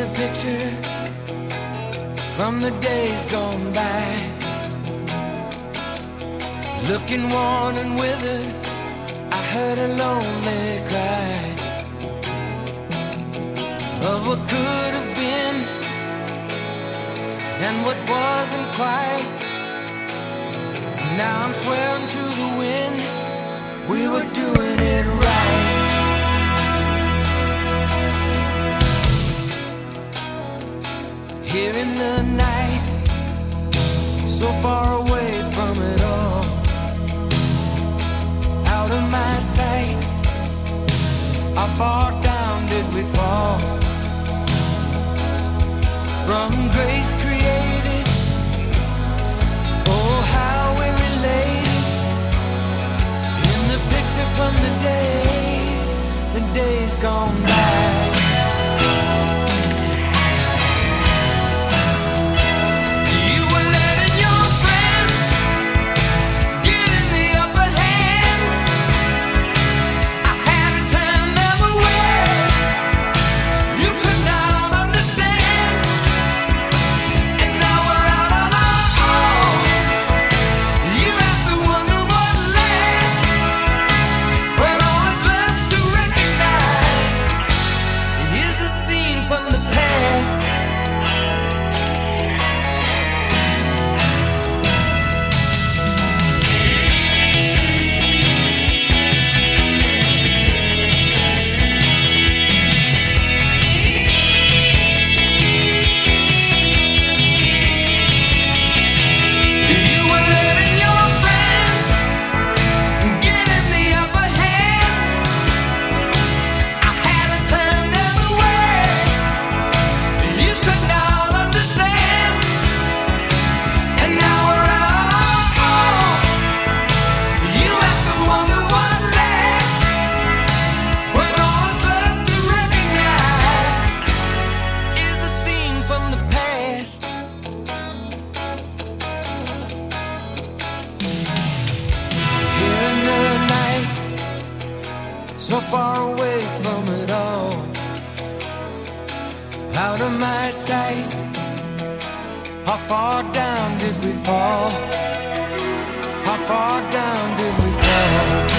picture from the days gone by, looking worn and withered. I heard a lonely cry of what could have been and what wasn't quite. Now I'm swearing to the wind we were doing it right. Here in the night, so far away from it all, out of my sight. How far down did we fall? From grace created, oh how we related. In the picture from the days gone by. So far away from it all, out of my sight. How far down did we fall? How far down did we fall?